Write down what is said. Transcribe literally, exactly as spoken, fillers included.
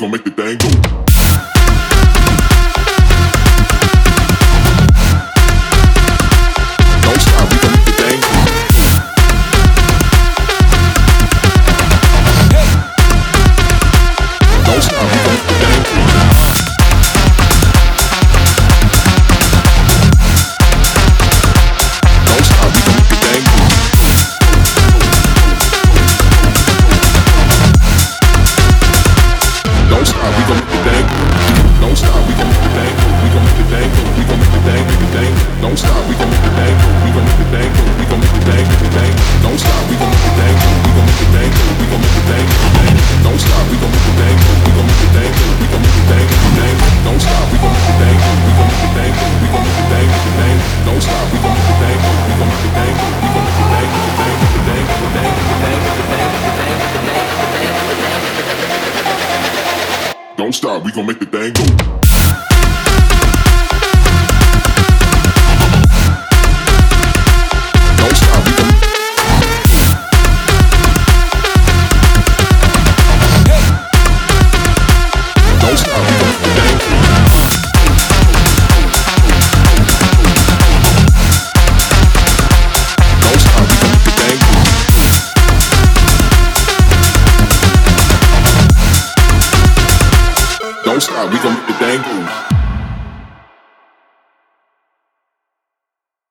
gon' make the thing go. Don't stop, we gon' make the thing go. Don't stop, we gon' make the thing go. Don't stop, we gon' make the thing go. Don't stop, we gon' make the thing go. Don't stop, we gon' make the thing go. We gon' make the thing go. We gon' make the thing, make the thing. Don't stop, we gon' make the thing go. We gon' make the thing go. We gon' make the thing, make the thing. Don't stop, we gon' make the thing go. We gon' make the thing go. We gon' make the thing, make the thing. Don't stop, we gon' make the thing go. We gon' make the thing go. We gon' make the thing, make the thing. Don't stop, we gon' make the thing go. We gon' make the thing go. We gon' make the thing, make the thing. Don't stop, we gon' make the thing go. We gon' make the thing go. We gon' make the thing, make the thing, make the thing, make the thing, make the thing, make the thing, make the thing, make the thing, make the thing, make the thing. Don't stop, we gon' make the thing go.